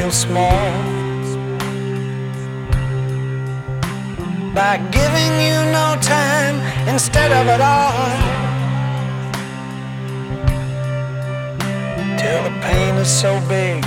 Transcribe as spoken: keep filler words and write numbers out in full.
something small by giving you no time instead of it all, till the pain is so big